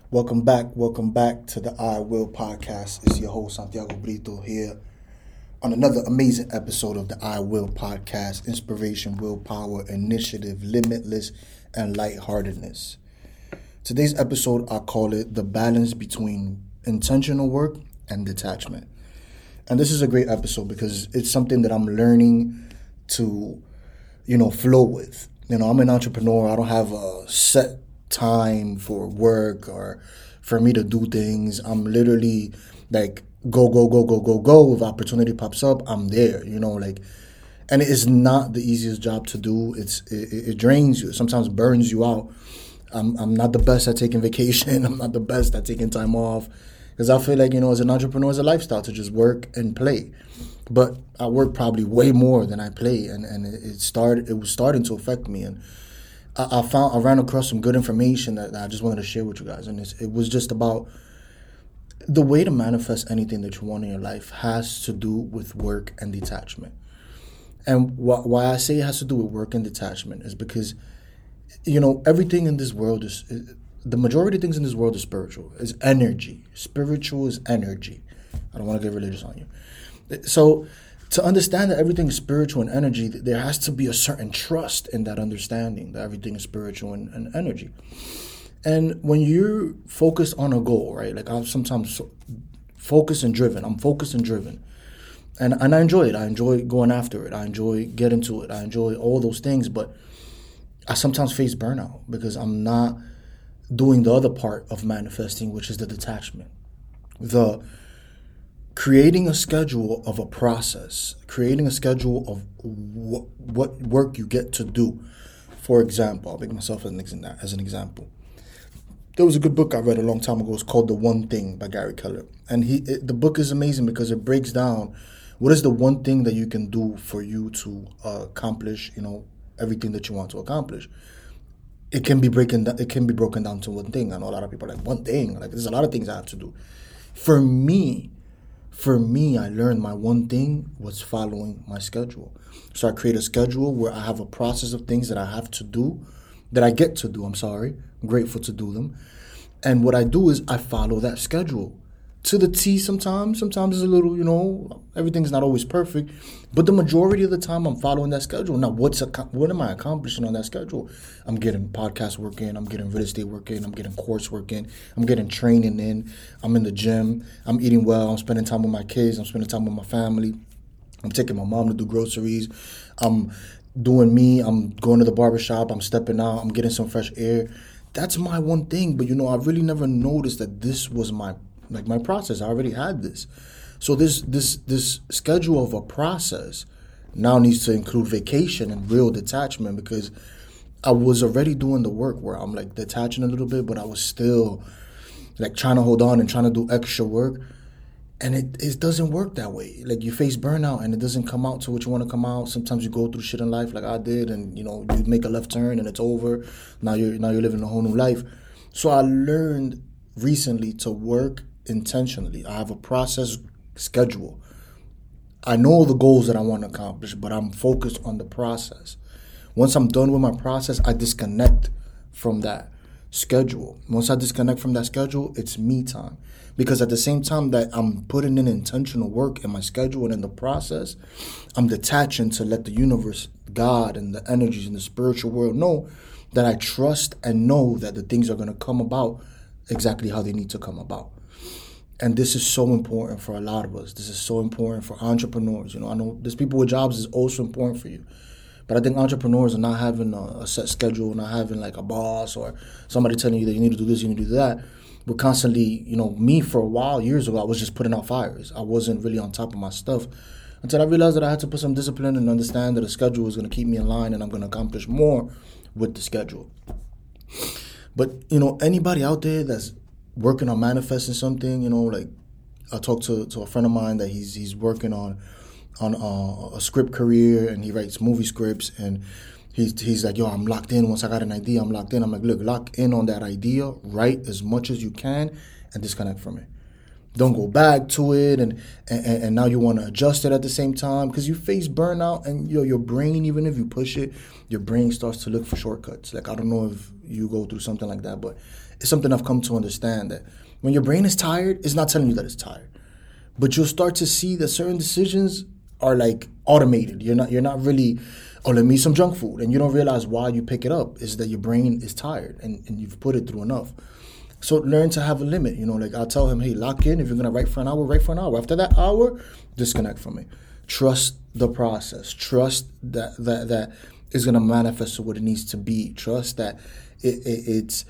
Welcome back to the I Will podcast. It's your host Santiago Brito here on another amazing episode of the I Will podcast. Inspiration, willpower, initiative, limitless, and lightheartedness. Today's episode, I call it the balance between intentional work and detachment. And this is a great episode because it's something that I'm learning to, flow with. I'm an entrepreneur. I don't have a set time for work or for me to do things. I'm literally like go. If opportunity pops up, I'm there, and it is not the easiest job to do. It drains you, sometimes burns you out. I'm not the best at taking vacation. I'm not the best at taking time off because I feel like, as an entrepreneur, it's a lifestyle to just work and play. But I work probably way more than I play, and it was starting to affect me. And I ran across some good information that I just wanted to share with you guys. And it was just about the way to manifest anything that you want in your life has to do with work and detachment. And why I say it has to do with work and detachment is because, everything in this world the majority of things in this world is spiritual. Is energy. Spiritual is energy. I don't want to get religious on you. So to understand that everything is spiritual and energy, there has to be a certain trust in that understanding that everything is spiritual and energy. And when you're focused on a goal, right? Like I'm sometimes focused and driven. I'm focused and driven. And I enjoy it. I enjoy going after it. I enjoy getting to it. I enjoy all those things. But I sometimes face burnout because I'm not doing the other part of manifesting, which is the detachment. The creating a schedule of a process, creating a schedule of what work you get to do. For example, I'll make myself as an example. There was a good book I read a long time ago. It's called The One Thing by Gary Keller. And the book is amazing because it breaks down what is the one thing that you can do for you to accomplish, everything that you want to accomplish. It can be broken down to one thing. I know a lot of people are like, one thing? Like, there's a lot of things I have to do. For me, I learned my one thing was following my schedule. So I create a schedule where I have a process of things that I have to do, that I get to do, I'm grateful to do them. And what I do is I follow that schedule to the T sometimes. Sometimes it's a little, everything's not always perfect. But the majority of the time I'm following that schedule. Now, what am I accomplishing on that schedule? I'm getting podcast work in. I'm getting real estate work in. I'm getting course work in. I'm getting training in. I'm in the gym. I'm eating well. I'm spending time with my kids. I'm spending time with my family. I'm taking my mom to do groceries. I'm doing me. I'm going to the barbershop. I'm stepping out. I'm getting some fresh air. That's my one thing. But, I really never noticed that this was my process. I already had this. So this schedule of a process now needs to include vacation and real detachment because I was already doing the work where I'm like detaching a little bit, but I was still like trying to hold on and trying to do extra work. And it doesn't work that way. Like you face burnout and it doesn't come out to what you want to come out. Sometimes you go through shit in life like I did and, you make a left turn and it's over. Now you're living a whole new life. So I learned recently to work intentionally. I have a process schedule. I know the goals that I want to accomplish, but I'm focused on the process. Once I'm done with my process, I disconnect from that schedule. Once I disconnect from that schedule, it's me time. Because at the same time that I'm putting in intentional work in my schedule and in the process, I'm detaching to let the universe, God, and the energies in the spiritual world know that I trust and know that the things are going to come about exactly how they need to come about. And this is so important for a lot of us. This is so important for entrepreneurs. I know there's people with jobs is also important for you. But I think entrepreneurs are not having a set schedule, not having like a boss or somebody telling you that you need to do this, you need to do that. We're constantly, me for a while, years ago, I was just putting out fires. I wasn't really on top of my stuff until I realized that I had to put some discipline and understand that a schedule is going to keep me in line and I'm going to accomplish more with the schedule. But, anybody out there that's working on manifesting something, like I talked to a friend of mine that he's working on a script career and he writes movie scripts and he's like, yo, I'm locked in. Once I got an idea, I'm locked in. I'm like, look, lock in on that idea, write as much as you can and disconnect from it. Don't go back to it and now you want to adjust it at the same time because you face burnout and your brain, even if you push it, your brain starts to look for shortcuts. Like, I don't know if you go through something like that, but it's something I've come to understand, that when your brain is tired, it's not telling you that it's tired. But you'll start to see that certain decisions are like automated. You're not really, oh, let me eat some junk food. And you don't realize why you pick it up is that your brain is tired and you've put it through enough. So learn to have a limit. Like I'll tell him, hey, lock in. If you're going to write for an hour, write for an hour. After that hour, disconnect from it. Trust the process. Trust that is going to manifest to what it needs to be. Trust that it's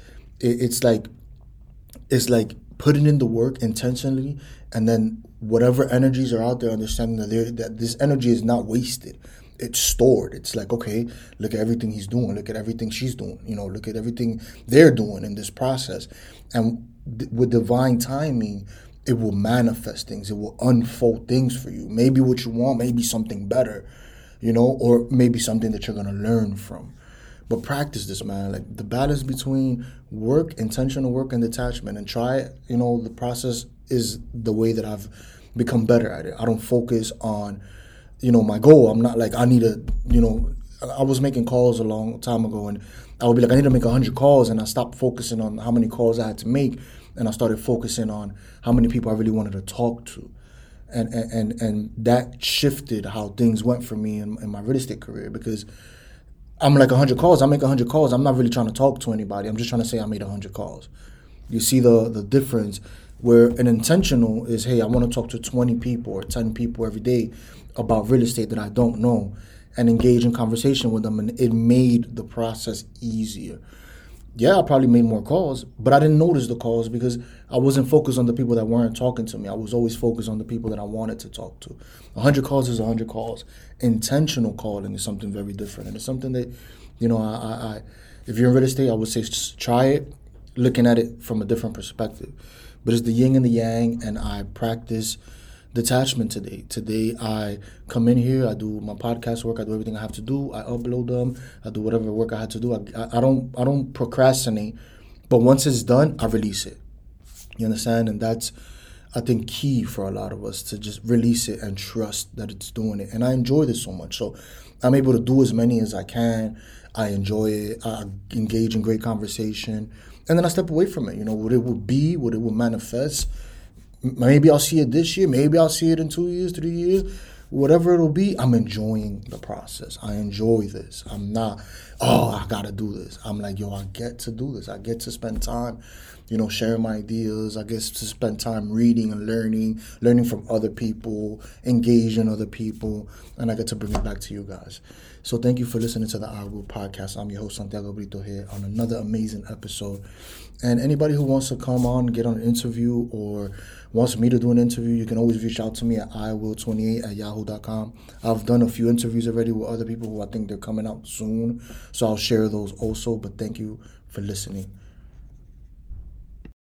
like putting in the work intentionally, and then whatever energies are out there, understanding that this energy is not wasted. It's stored. It's like, okay, look at everything he's doing. Look at everything she's doing. Look at everything they're doing in this process. And with divine timing, it will manifest things. It will unfold things for you. Maybe what you want, maybe something better, or maybe something that you're going to learn from. But practice this, man. Like the balance between work, intentional work, and detachment, and try it. The process is the way that I've become better at it. I don't focus on, my goal. I'm not like, I need to, I was making calls a long time ago, and I would be like, I need to make 100 calls, and I stopped focusing on how many calls I had to make, and I started focusing on how many people I really wanted to talk to. And that shifted how things went for me in my real estate career, because I'm like 100 calls. I make 100 calls. I'm not really trying to talk to anybody. I'm just trying to say I made 100 calls. You see the difference, where an intentional is, hey, I want to talk to 20 people or 10 people every day about real estate that I don't know, and engage in conversation with them. And it made the process easier. Yeah, I probably made more calls, but I didn't notice the calls because I wasn't focused on the people that weren't talking to me. I was always focused on the people that I wanted to talk to. 100 calls is 100 calls. Intentional calling is something very different. And it's something that, I if you're in real estate, I would say just try it, looking at it from a different perspective. But it's the yin and the yang, and I practice detachment today. Today I come in here, I do my podcast work, I do everything I have to do, I upload them, I do whatever work I had to do. I don't procrastinate, but once it's done, I release it. You understand? And that's, I think, key for a lot of us, to just release it and trust that it's doing it. And I enjoy this so much. So I'm able to do as many as I can. I enjoy it. I engage in great conversation. And then I step away from it. What it will be, what it will manifest. Maybe I'll see it this year. Maybe I'll see it in 2 years, 3 years. Whatever it'll be, I'm enjoying the process. I enjoy this. I'm not, I got to do this. I'm like, I get to do this. I get to spend time, sharing my ideas. I get to spend time reading and learning from other people, engaging other people, and I get to bring it back to you guys. So thank you for listening to the I Will Podcast. I'm your host, Santiago Brito, here on another amazing episode. And anybody who wants to come on, get on an interview, or wants me to do an interview, you can always reach out to me at iwill28@yahoo.com. I've done a few interviews already with other people who I think they're coming out soon, so I'll share those also. But thank you for listening.